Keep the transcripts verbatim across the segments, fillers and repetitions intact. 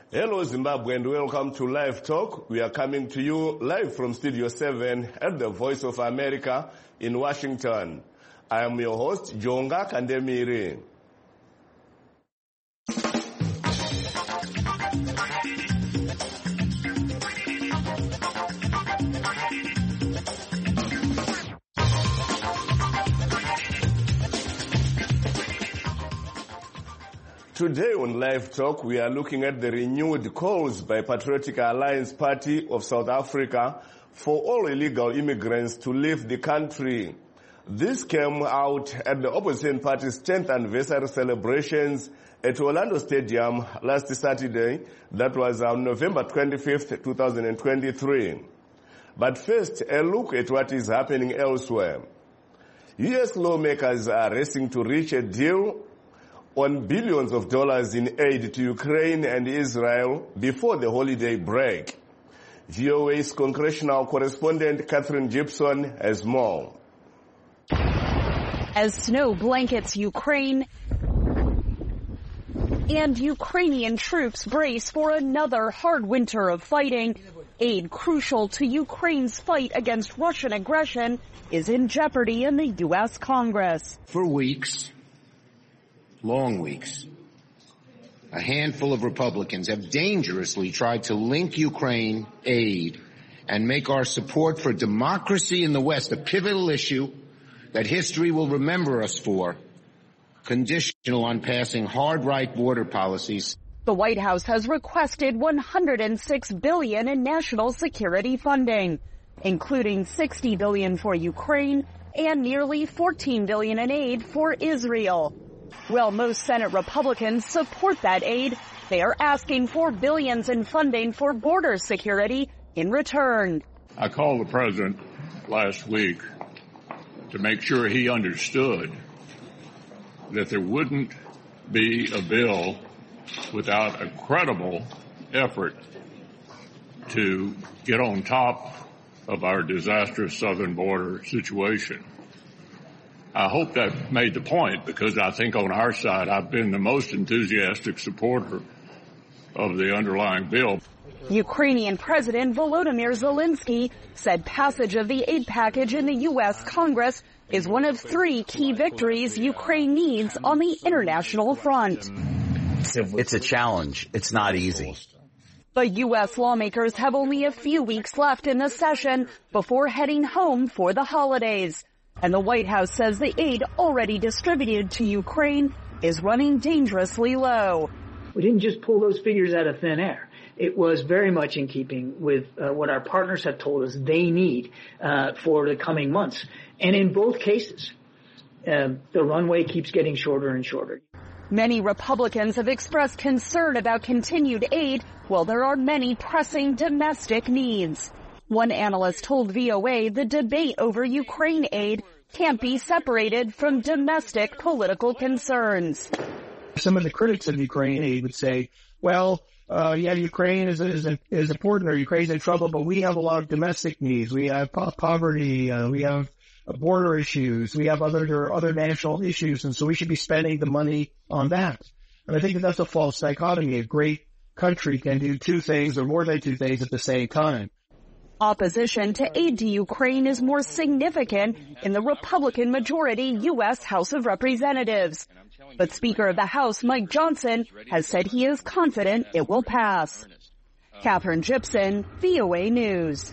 Hello Zimbabwe and welcome to Live Talk. We are coming to you live from Studio seven at the Voice of America in Washington. I am your host, Jonga Kandemiri. Today on Live Talk, we are looking at the renewed calls by Patriotic Alliance Party of South Africa for all illegal immigrants to leave the country. This came out at the opposition party's tenth anniversary celebrations at Orlando Stadium last Saturday. That was on November twenty-fifth, two thousand twenty-three. But first, a look at what is happening elsewhere. U S lawmakers are racing to reach a deal on billions of dollars in aid to Ukraine and Israel before the holiday break. V O A's congressional correspondent Catherine Gibson has more. As snow blankets Ukraine and Ukrainian troops brace for another hard winter of fighting, aid crucial to Ukraine's fight against Russian aggression is in jeopardy in the U S Congress. For weeks, long weeks, a handful of Republicans have dangerously tried to link Ukraine aid and make our support for democracy in the West a pivotal issue that history will remember us for, conditional on passing hard right border policies. The White House has requested one hundred six billion dollars in national security funding, including sixty billion dollars for Ukraine and nearly fourteen billion dollars in aid for Israel. While most Senate Republicans support that aid, they are asking for billions in funding for border security in return. I called the president last week to make sure he understood that there wouldn't be a bill without a credible effort to get on top of our disastrous southern border situation. I hope that made the point, because I think on our side I've been the most enthusiastic supporter of the underlying bill. Ukrainian President Volodymyr Zelensky said passage of the aid package in the U S Congress is one of three key victories Ukraine needs on the international front. It's a challenge. It's not easy. But U S lawmakers have only a few weeks left in the session before heading home for the holidays. And the White House says the aid already distributed to Ukraine is running dangerously low. We didn't just pull those figures out of thin air. It was very much in keeping with uh, what our partners have told us they need uh, for the coming months. And in both cases, uh, the runway keeps getting shorter and shorter. Many Republicans have expressed concern about continued aid, while there are many pressing domestic needs. One analyst told V O A the debate over Ukraine aid can't be separated from domestic political concerns. Some of the critics of Ukraine aid would say, well, uh, yeah, Ukraine is, is, is important, or Ukraine's in trouble, but we have a lot of domestic needs. We have po- poverty, uh, we have border issues, we have other, other national issues, and so we should be spending the money on that. And I think that that's a false dichotomy. A great country can do two things or more than two things at the same time. Opposition to aid to Ukraine is more significant in the Republican-majority U S House of Representatives. But Speaker of the House Mike Johnson has said he is confident it will pass. Catherine Gibson, V O A News.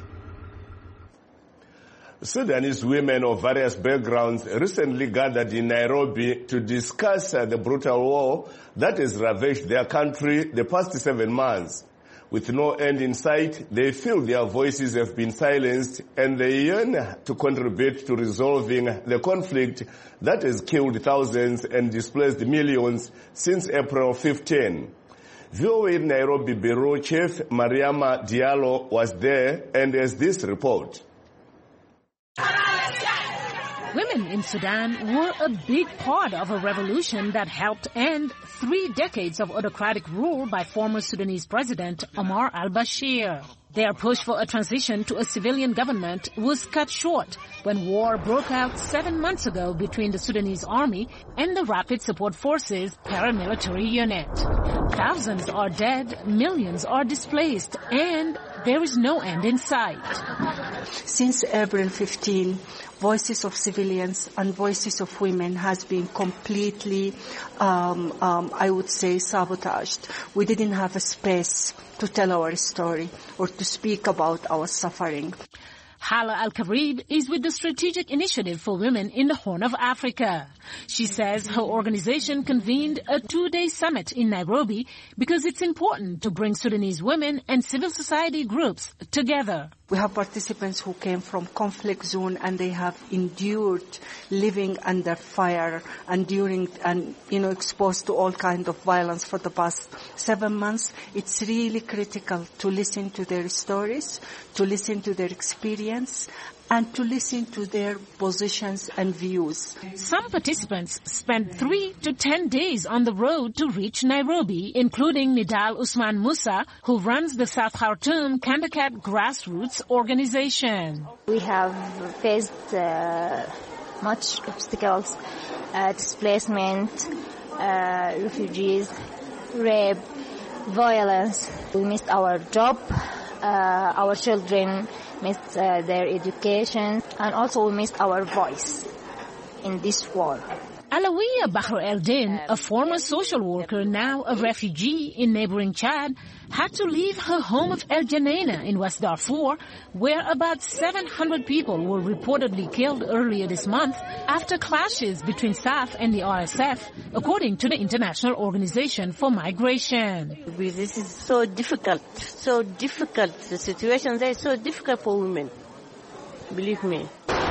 Sudanese women of various backgrounds recently gathered in Nairobi to discuss uh, the brutal war that has ravaged their country the past seven months. With no end in sight, they feel their voices have been silenced, and they yearn to contribute to resolving the conflict that has killed thousands and displaced millions since April fifteenth. V O A Nairobi Bureau Chief Mariama Diallo was there and has this report. Women in Sudan were a big part of a revolution that helped end three decades of autocratic rule by former Sudanese President Omar al-Bashir. Their push for a transition to a civilian government was cut short when war broke out seven months ago between the Sudanese army and the Rapid Support Forces paramilitary unit. Thousands are dead, millions are displaced, and there is no end in sight. Since April fifteenth, voices of civilians and voices of women has been completely, um, um, I would say, sabotaged. We didn't have a space to tell our story or to speak about our suffering. Hala Al-Kabrid is with the Strategic Initiative for Women in the Horn of Africa. She says her organization convened a two-day summit in Nairobi because it's important to bring Sudanese women and civil society groups together. We have participants who came from conflict zone and they have endured living under fire and during and you know exposed to all kinds of violence for the past seven months. It's really critical to listen to their stories, to listen to their experience, and to listen to their positions and views. Some participants spent three to ten days on the road to reach Nairobi, including Nidal Usman Musa, who runs the South Khartoum Kandakat grassroots organization. We have faced uh, much obstacles, uh, displacement, uh, refugees, rape, violence. We missed our job, uh, our children missed uh, their education, and also we missed our voice in this war. Alawiya Bahr El-Din, a former social worker, now a refugee in neighboring Chad, had to leave her home of El Janaina in West Darfur, where about seven hundred people were reportedly killed earlier this month after clashes between S A F and the R S F, according to the International Organization for Migration. This is so difficult, so difficult. The situation there is so difficult for women. Believe me.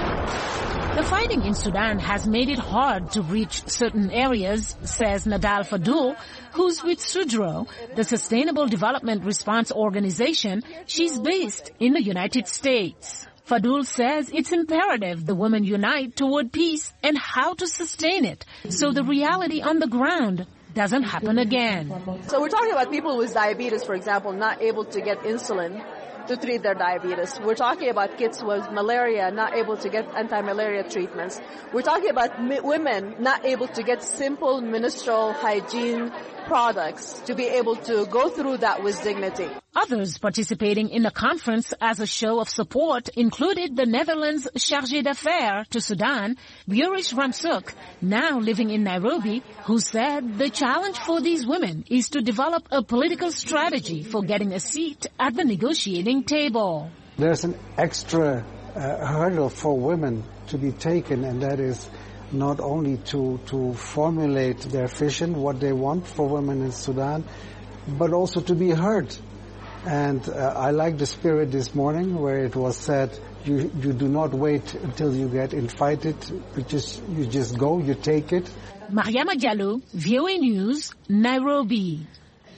The fighting in Sudan has made it hard to reach certain areas, says Nadal Fadul, who's with SUDRO, the Sustainable Development Response Organization. She's based in the United States. Fadul says it's imperative the women unite toward peace and how to sustain it, so the reality on the ground doesn't happen again. So we're talking about people with diabetes, for example, not able to get insulin to treat their diabetes. We're talking about kids with malaria not able to get anti-malaria treatments. We're talking about mi- women not able to get simple menstrual hygiene products to be able to go through that with dignity. Others participating in the conference as a show of support included the Netherlands Chargé d'Affaires to Sudan, Burish Ramsuk, now living in Nairobi, who said the challenge for these women is to develop a political strategy for getting a seat at the negotiating table. There's an extra uh, hurdle for women to be taken, and that is not only to, to formulate their vision, what they want for women in Sudan, but also to be heard. And uh, I like the spirit this morning where it was said, you, you do not wait until you get invited, you just, you just go, you take it. Mariama Diallo, V O A News, Nairobi.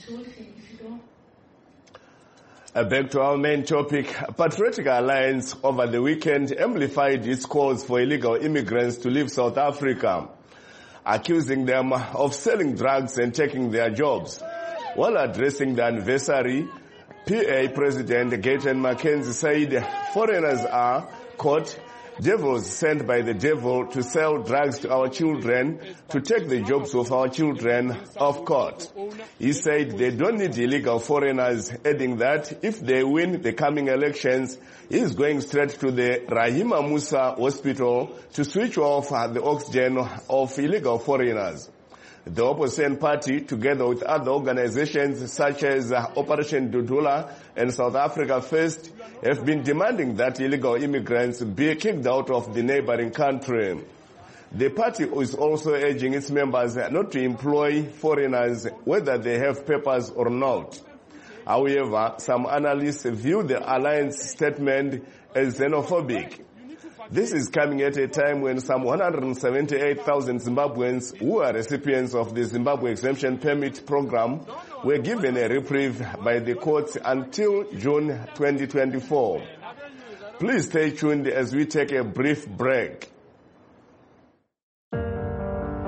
Uh, back to our main topic. Patriotic Alliance over the weekend amplified its calls for illegal immigrants to leave South Africa, accusing them of selling drugs and taking their jobs. While addressing the anniversary, P A President Gayton Mackenzie said foreigners are, quote, devils sent by the devil to sell drugs to our children, to take the jobs of our children, off court. He said they don't need illegal foreigners, adding that if they win the coming elections, he is going straight to the Rahima Musa Hospital to switch off the oxygen of illegal foreigners. The opposition party, together with other organizations such as Operation Dudula and South Africa First, have been demanding that illegal immigrants be kicked out of the neighboring country. The party is also urging its members not to employ foreigners whether they have papers or not. However, some analysts view the alliance statement as xenophobic. This is coming at a time when some one hundred seventy-eight thousand Zimbabweans who are recipients of the Zimbabwe Exemption Permit program were given a reprieve by the courts until June twenty twenty-four. Please stay tuned as we take a brief break.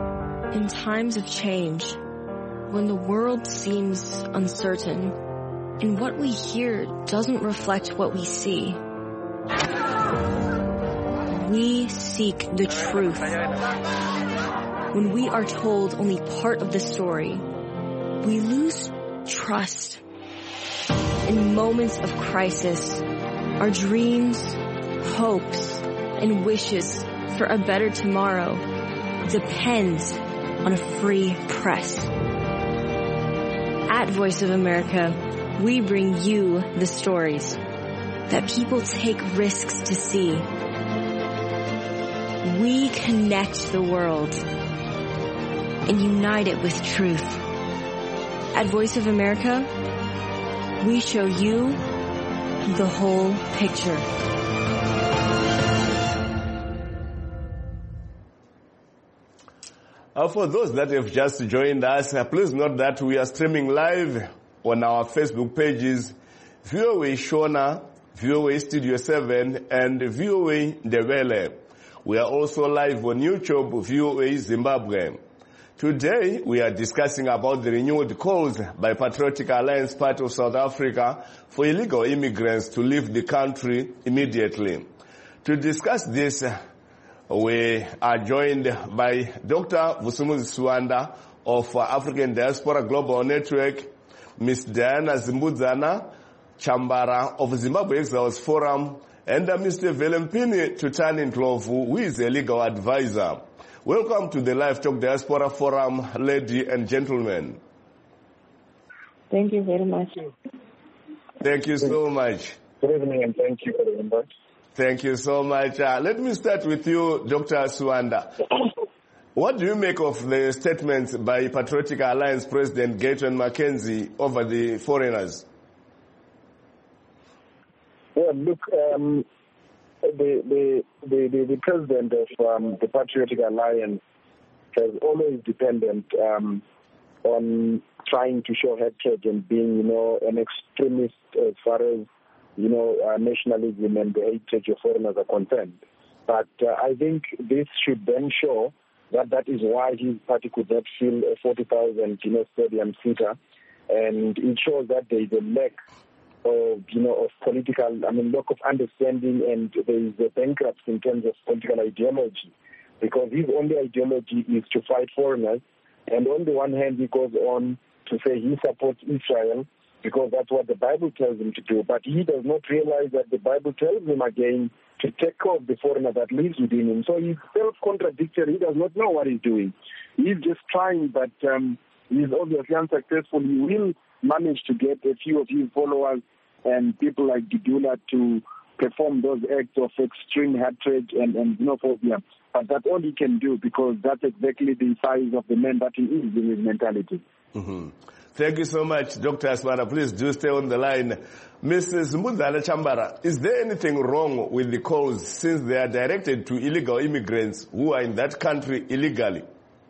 In times of change, when the world seems uncertain, and what we hear doesn't reflect what we see. We seek the truth. When we are told only part of the story, we lose trust. In moments of crisis, our dreams, hopes, and wishes for a better tomorrow depends on a free press. At Voice of America, we bring you the stories that people take risks to see. We connect the world and unite it with truth. At Voice of America, we show you the whole picture. Uh, for those that have just joined us, uh, please note that we are streaming live on our Facebook pages, V O A Shona, V O A Studio seven, and V O A Ndebele. We are also live on YouTube, V O A Zimbabwe. Today, we are discussing about the renewed calls by Patriotic Alliance Party of South Africa for illegal immigrants to leave the country immediately. To discuss this, we are joined by Doctor Vusumuzi Suwanda of African Diaspora Global Network, Miz Diana Zimbudzana Chambara of Zimbabwe Exiles Forum, and Mister Velempini Tutani Ndlovu, who is a legal advisor. Welcome to the Live Talk Diaspora Forum, ladies and gentlemen. Thank you very much. Thank you so much. Good evening and thank you for the invite. Thank you so much. Uh, let me start with you, Doctor Suwanda. What do you make of the statements by Patriotic Alliance President Gayton McKenzie over the foreigners? Well, look, um, the, the, the, the, the president of um, the Patriotic Alliance has always dependent um, on trying to show hatred and being, you know, an extremist as far as, you know, uh, nationalism and the hatred of foreigners are concerned. But uh, I think this should then show that that is why his party could not fill a forty thousand, you know, stadium seater. And it shows that there is a lack of, you know, of political, I mean, lack of understanding, and there is a bankruptcy in terms of political ideology. Because his only ideology is to fight foreigners. And on the one hand, he goes on to say he supports Israel, because that's what the Bible tells him to do. But he does not realize that the Bible tells him again to take care of the foreigner that lives within him. So he's self-contradictory. He does not know what he's doing. He's just trying, but um, he's obviously unsuccessful. He will manage to get a few of his followers and people like Dudula to perform those acts of extreme hatred and, and xenophobia. But that's all he can do, because that's exactly the size of the man that he is in his mentality. Mm-hmm. Thank you so much, Doctor Asmara. Please do stay on the line. Missus Mbudzana Chambara, is there anything wrong with the calls since they are directed to illegal immigrants who are in that country illegally?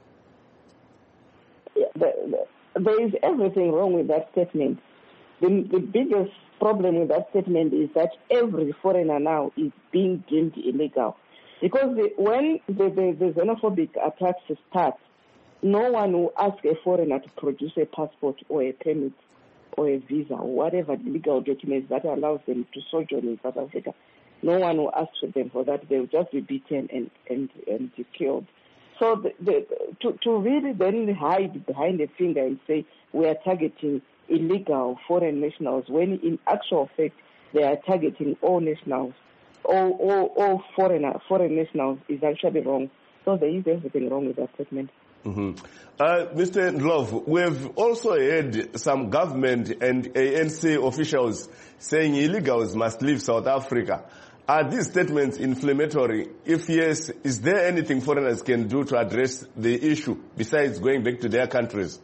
Yeah, there is everything wrong with that statement. The, the biggest problem with that statement is that every foreigner now is being deemed illegal. Because the, when the, the, the xenophobic attacks start, no one will ask a foreigner to produce a passport or a permit or a visa or whatever legal documents that allows them to sojourn in South Africa. No one will ask for them for that. They will just be beaten and, and, and killed. So the, the, to, to really then hide behind a finger and say we are targeting illegal foreign nationals, when in actual fact they are targeting all nationals, all, all, all foreigner, foreign nationals, is actually wrong. So there is everything wrong with that statement. Mm-hmm. Uh, Mister Ndlovu, we've also heard some government and A N C officials saying illegals must leave South Africa. Are these statements inflammatory? If yes, is there anything foreigners can do to address the issue besides going back to their countries?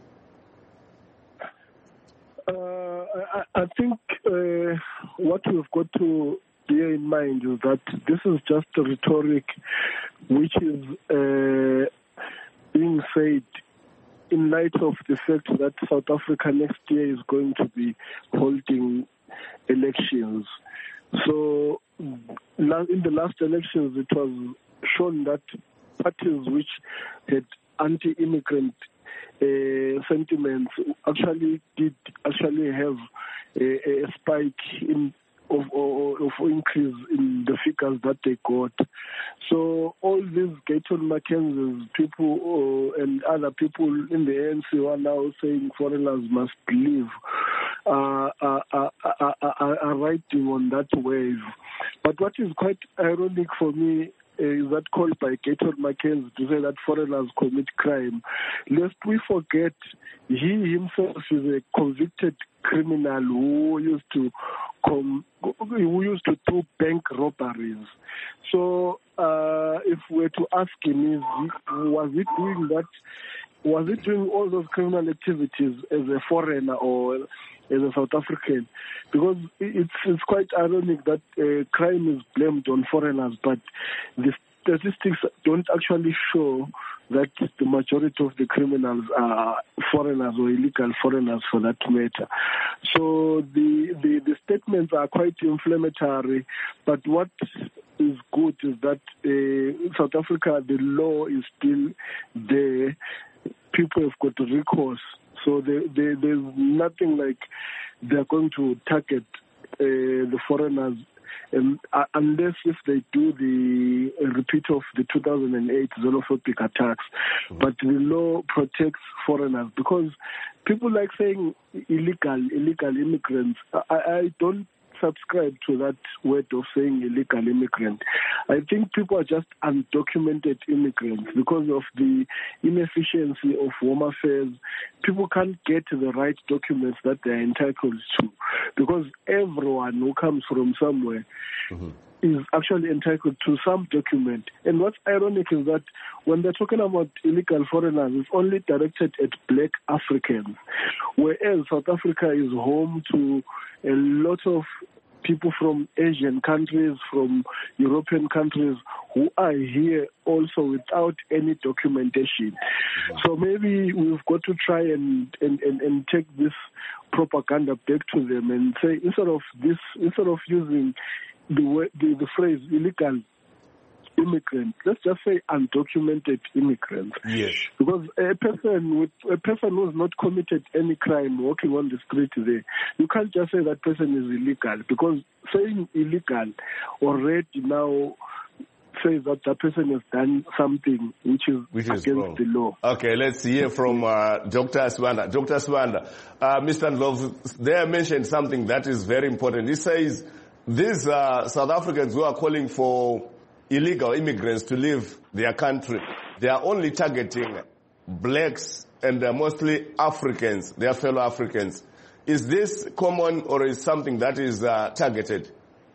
Uh, I, I think uh, what we've got to bear in mind is that this is just a rhetoric which is uh, being said in light of the fact that South Africa next year is going to be holding elections. So in the last elections, it was shown that parties which had anti-immigrant uh, sentiments actually did actually have a, a spike in of, of, of increase in the figures that they got. So all these Gayton Mackenzie people uh, and other people in the A N C are now saying foreigners must leave, uh, are, are, are, are, are riding on that wave. But what is quite ironic for me is that call by Gayton Mackenzie to say that foreigners commit crime. Lest we forget, he himself is a convicted criminal who used to com- who used to do bank robberies. So uh, if we're to ask him, is he, was he doing that? Was he doing all those criminal activities as a foreigner or as a South African? Because it's it's quite ironic that uh, crime is blamed on foreigners, but the statistics don't actually show that the majority of the criminals are foreigners or illegal foreigners for that matter. So the, the, the statements are quite inflammatory, but what is good is that uh, South Africa, the law is still there. People have got recourse. So they, they, there's nothing like they're going to target uh, the foreigners Um, uh, unless if they do the uh, repeat of the two thousand eight xenophobic attacks. Mm-hmm. But the law protects foreigners because people like saying illegal, illegal immigrants. I, I don't subscribe to that word of saying illegal immigrant. I think people are just undocumented immigrants because of the inefficiency of Home Affairs. People can't get the right documents that they're entitled to because everyone who comes from somewhere mm-hmm. is actually entitled to some document. And what's ironic is that when they're talking about illegal foreigners, it's only directed at black Africans, whereas South Africa is home to a lot of people from Asian countries, from European countries who are here also without any documentation. Mm-hmm. So maybe we've got to try and, and, and, and take this propaganda back to them and say instead of this, instead of using the the, the phrase illegal immigrant, let's just say undocumented immigrant. Yes. Because a person with a person who has not committed any crime walking on the street there, you can't just say that person is illegal because saying illegal already now says that that person has done something which is which against is wrong. The law. Okay, let's hear from uh, Doctor Swanda. Doctor Swanda, uh, Mister Ndlovu, they mentioned something that is very important. He says these uh, South Africans who are calling for illegal immigrants to leave their country, they are only targeting blacks and uh, mostly Africans, their fellow Africans. Is this common or is something that is uh, targeted?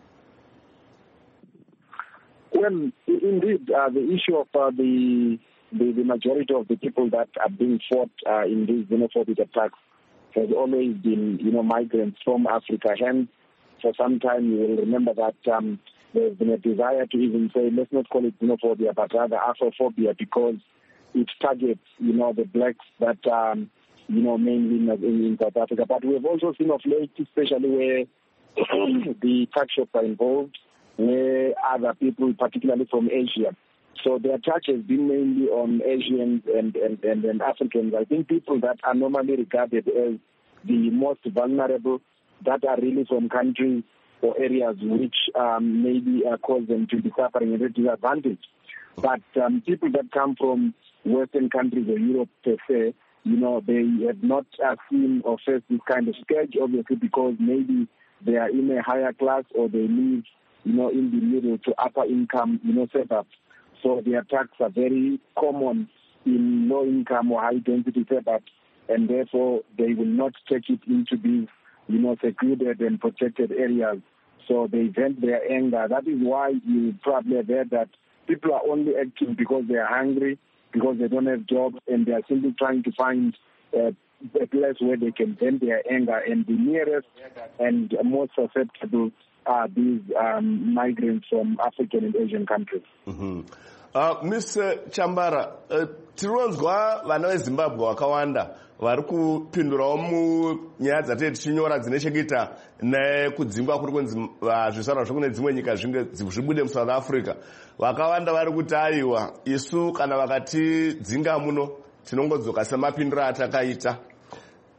Well, indeed, uh, the issue of uh, the, the the majority of the people that are being fought uh, in these xenophobic attacks has always been, you know, migrants from Africa. Hence, for some time, you will remember that um, there's been a desire to even say, let's not call it xenophobia, but rather Afrophobia, because it targets, you know, the blacks that, um, you know, mainly in, in South Africa. But we've also seen of late, especially where the tuck shops are involved, where other people, particularly from Asia. So the attack has been mainly on Asians and, and, and, and Africans. I think people that are normally regarded as the most vulnerable, that are really from countries or areas which um, maybe uh, cause them to be suffering at a disadvantage. But um, people that come from Western countries or Europe per se, you know, they have not uh, seen or faced this kind of scourge, obviously, because maybe they are in a higher class or they live, you know, in the middle to upper income, you know, setups. So the attacks are very common in low income or high density setups, and therefore they will not take it into these, you know, secluded and protected areas. So they vent their anger. That is why you probably have heard that people are only acting because they are hungry, because they don't have jobs, and they are simply trying to find uh, a place where they can vent their anger. And the nearest and most susceptible are these um, migrants from African and Asian countries. Mm-hmm. Uh, Mister Chambara, uh, tironzwa vana veZimbabwe vakawanda vari kupindurawo munyaya dzatete tichinyora dzine chekuita nekudzingwa kuri kunzi zvizvarwa zvekune dzimwe nyika zvinge zvibude muSouth Africa. Vakawanda vari kuti aiwa isu kana vakatidzinga muno tinongodzoka semapindiro atakaita.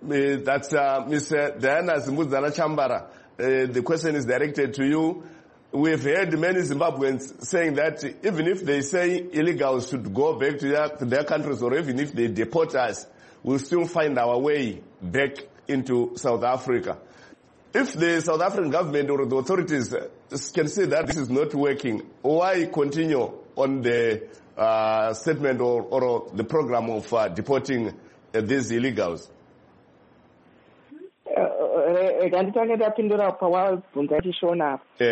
that's uh, Mister Diana Zimbabwe Chambara. Uh, the question is directed to you. We've heard many Zimbabweans saying that even if they say illegals should go back to their, to their countries, or even if they deport us, we'll still find our way back into South Africa. If the South African government or the authorities can say that this is not working, why continue on the uh, statement or, or the program of uh, deporting uh, these illegals? Ndanditanga ndapindura pawabvunza chishona apa.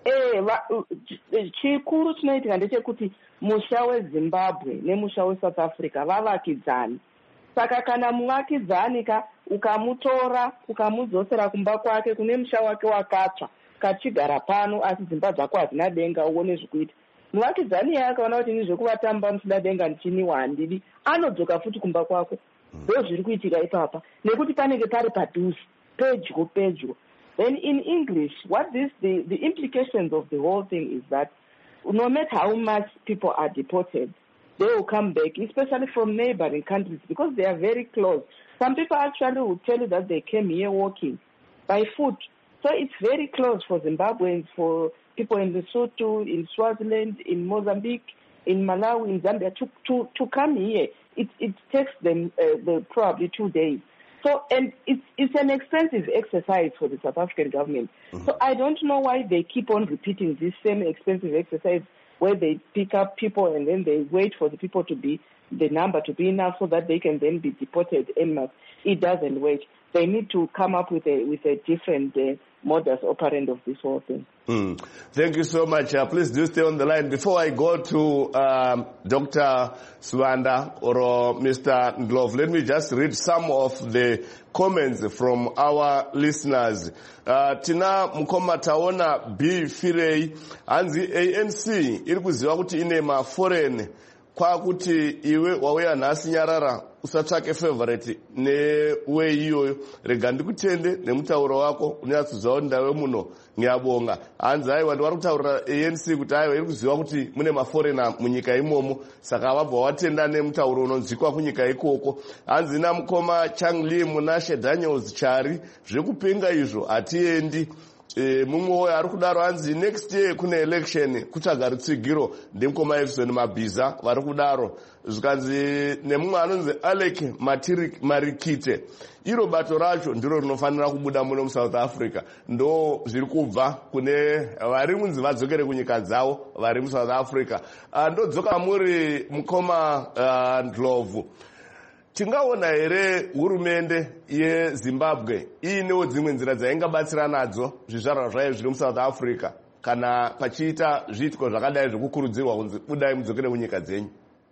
Eh, chikuru chinoitika ndechekuti musha weZimbabwe nemusha weSouth Africa vavakidzani. Saka kana muvakidzani ka ukamutora ukamudzosera kumba kwake kune musha wake wakatsva kachigara pano asi dzimba dzako hadzina denga uone zvekuita. Muvakidzani yake akaona kuti ndizvekuvatamba musina denga ndichiniwa handidi anodzoka futi kumba kwako. Ndo zviri kuitika ipapa nekuti panenge pari padhuze. Pedro, Pedro. Then in English, what this the, the implications of the whole thing is that no matter how much people are deported, they will come back, especially from neighboring countries, because they are very close. Some people actually will tell you that they came here walking by foot. So it's very close for Zimbabweans, for people in Lesotho, in Swaziland, in Mozambique, in Malawi, in Zambia, to to, to come here. It it takes them uh, the, probably two days. So, and it's, it's an expensive exercise for the South African government. Mm-hmm. So I don't know why they keep on repeating this same expensive exercise where they pick up people and then they wait for the people to be, the number to be enough so that they can then be deported en masse. It doesn't work. They need to come up with a, with a different uh, modus operandi of this whole thing. Mm. Thank you so much. Uh, please do stay on the line. Before I go to um, Doctor Swanda or uh, Mister Ndlovu, let me just read some of the comments from our listeners. Uh, Tina Mukoma Taona B. Firei, Anzi A N C, iri kuziva kuti ine ma foreign, kwa kuti iwe wawea nasi nyarara, usatsvake favorite newe iyoyo, rega ndikutende nemutauro wako unyatsoziva kuti ndawe muno ngiyabonga. Hanzi aiwa ndiwari kutaurira A N C kuti aiwa iri kuziva kuti mune maforeigner munyika imomo, saka vabva watenda nemutauro unonzwikwa kunyika ikoko. Hanzi namukoma Changli Munashe Daniels Chari, zvekupenga izvo hatiendi. E, mumwe ari kudaro hanzi next year kune election kutsvaga rutsigiro ndemukoma Efson Mabhiza vari kudaro. Zvikanzi nemumwe anonzi Alec Marikite, iro bato racho ndiro rinofanira kubuda muno muSouth Africa, ndo zviri kubva kune vari munzi vadzokere kunyika dzavo vari muSouth Africa. Ndodzoka muri mukoma uh, Ndlovu, tingaona here hurumende yeZimbabwe iinewo dzimwe nzira dzaingabatsira nadzo zvizvarwa zvayo zviri muSouth Africa kana pachiita zviitiko zvakadai zvekukurudzirwa kunzi budai mudzokere kunyika dzenyu?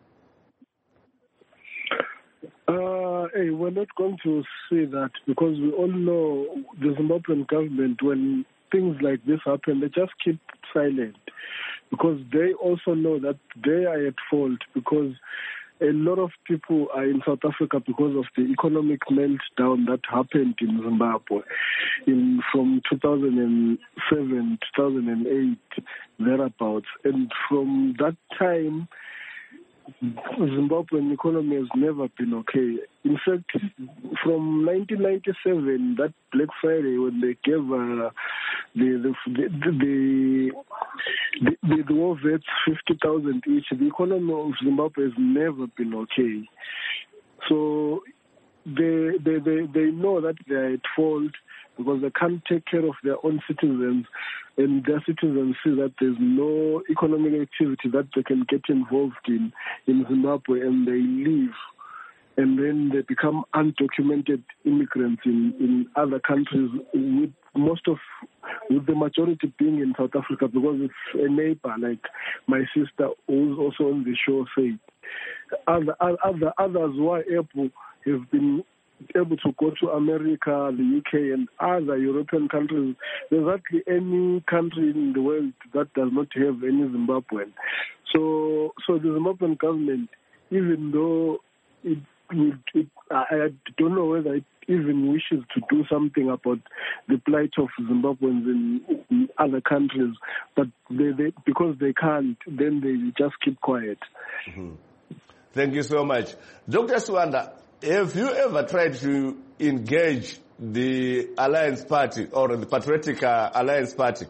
Uh, hey, we're not going to say that because we all know the Zimbabwean government, when things like this happen, they just keep silent because they also know that they are at fault, because a lot of people are in South Africa because of the economic meltdown that happened in Zimbabwe in from two thousand seven, two thousand eight, thereabouts. And from that time, Zimbabwean economy has never been okay. In fact, from nineteen ninety-seven, that Black Friday, when they gave uh, the, the, the, the, the, the war vets fifty thousand each, the economy of Zimbabwe has never been okay. So they, they, they, they know that they are at fault because they can't take care of their own citizens, and their citizens see that there's no economic activity that they can get involved in in Zimbabwe, and they leave. And then they become undocumented immigrants in, in other countries, with most of, with the majority being in South Africa, because it's a neighbor, like my sister who's also on the show said. Other, other, others who are able have been able to go to America, the U K, and other European countries. There's hardly any country in the world that does not have any Zimbabwean. So, so the Zimbabwean government, even though it, it, it I don't know whether it even wishes to do something about the plight of Zimbabweans in, in other countries, but they, they, because they can't, then they just keep quiet. Mm-hmm. Thank you so much. Doctor Swanda, have you ever tried to engage the Alliance Party or the Patriotic uh, Alliance Party?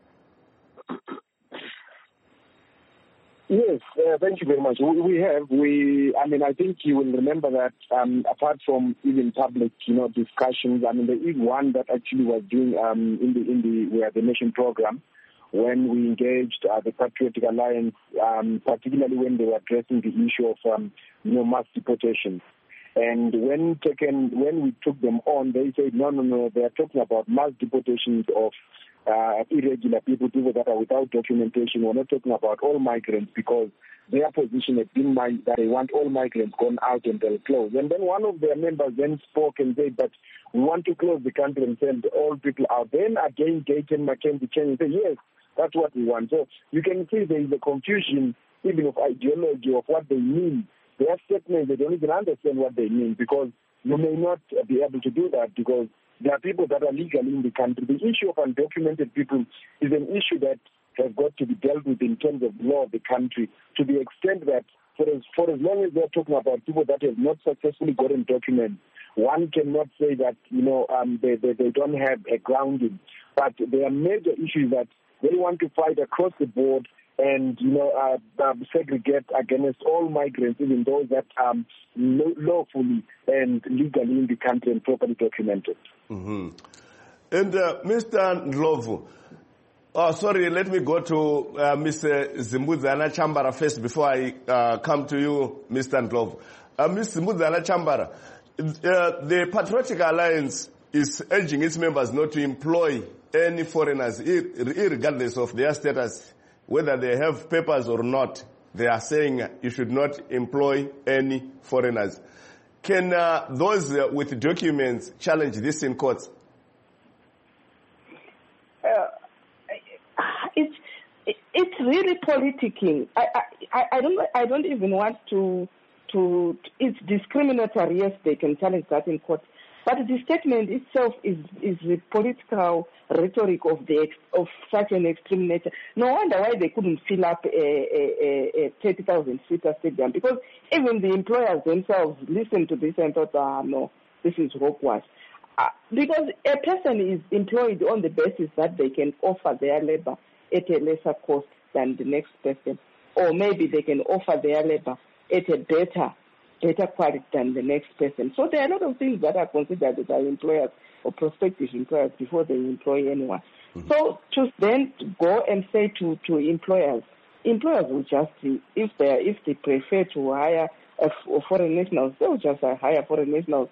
Yes, uh, thank you very much. We, we have. We, I mean, I think you will remember that um, apart from even public, you know, discussions, I mean, there is one that actually was doing um, in the in the we are the nation program when we engaged uh, the Patriotic Alliance, um, particularly when they were addressing the issue of um, you know mass deportation. And when taken, when we took them on, they said, no, no, no, they are talking about mass deportations of uh, irregular people, people that are without documentation. We're not talking about all migrants because their position has been my, that they want all migrants gone out and they'll close. And then one of their members then spoke and said, but we want to close the country and send all people out. Then again, Gayton McKenzie came and said, yes, that's what we want. So you can see there is a confusion even of ideology of what they mean. Their statements, they don't even understand what they mean because you may not be able to do that because there are people that are legally in the country. The issue of undocumented people is an issue that has got to be dealt with in terms of law of the country to the extent that for as, for as long as they're talking about people that have not successfully gotten documents, one cannot say that, you know, um, they, they, they don't have a grounding. But there are major issues that they want to fight across the board and, you know, uh, uh, segregate against all migrants, even those that are um, lawfully and legally in the country and properly documented. Mm-hmm. And uh, Mister Ndlovu, oh, sorry, let me go to uh, Mister Zimbudzana Chambara first before I uh, come to you, Mister Ndlovu. Uh, Mister Zimbudzana Chambara, uh, the Patriotic Alliance is urging its members not to employ any foreigners, regardless of their status, whether they have papers or not. They are saying you should not employ any foreigners. Can uh, those uh, with documents challenge this in courts? Uh, it's it's really politicking. I, I I don't I don't even want to to. It's discriminatory. Yes, they can challenge that in court. But the statement itself is is the political rhetoric of the of such an extreme nature. No wonder why they couldn't fill up a, a, a thirty thousand seater stadium, because even the employers themselves listened to this and thought, ah, no, this is hopeless. Uh, because a person is employed on the basis that they can offer their labor at a lesser cost than the next person, or maybe they can offer their labor at a better better quality than the next person. So there are a lot of things that are considered by employers or prospective employers before they employ anyone. Mm-hmm. So to then go and say to, to employers, employers will just, if they if they prefer to hire a, a foreign nationals, they will just hire foreign nationals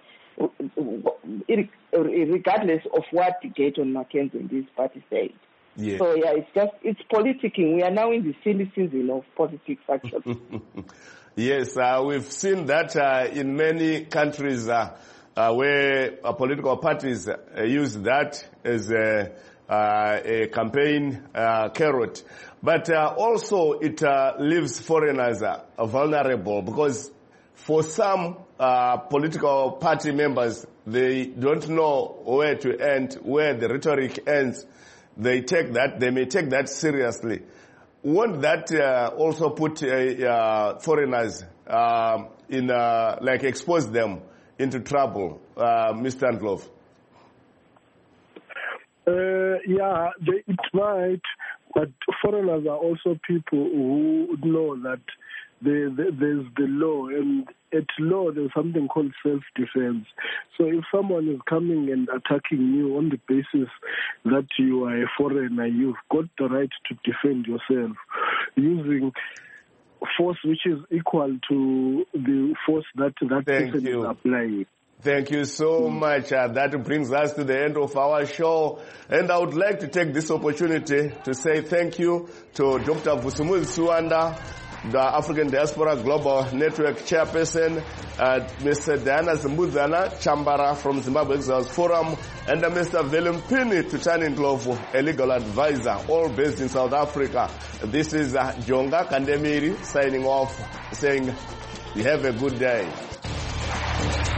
regardless of what Gayton McKenzie and this party said. Yeah. So yeah, it's just, it's politicking. We are now in the silly season of politics, actually. Yes, uh, we've seen that uh, in many countries uh, uh, where uh, political parties uh, use that as a, uh, a campaign uh, carrot. But uh, also it uh, leaves foreigners uh, vulnerable, because for some uh, political party members, they don't know where to end, where the rhetoric ends. They take that, they may take that seriously. Won't that uh, also put uh, uh, foreigners uh, in, uh, like expose them into trouble, uh, Mister Ndlovu? Uh, yeah, they, it might, but foreigners are also people who know that the, the, there's the law, and at law there's something called self-defense. So if someone is coming and attacking you on the basis that you are a foreigner, you've got the right to defend yourself using force which is equal to the force that that Thank person you. is applying. Thank you so much. Uh, that brings us to the end of our show. And I would like to take this opportunity to say thank you to Doctor Vusumuzi Suwanda, the African Diaspora Global Network Chairperson, uh, Mister Diana Zimbudzana Chambara from Zimbabwe Exiles Forum, and uh, Mister Velimpini Tutani Ndlovu, a legal advisor, all based in South Africa. This is uh, Jonga Kandemiri signing off, saying you have a good day.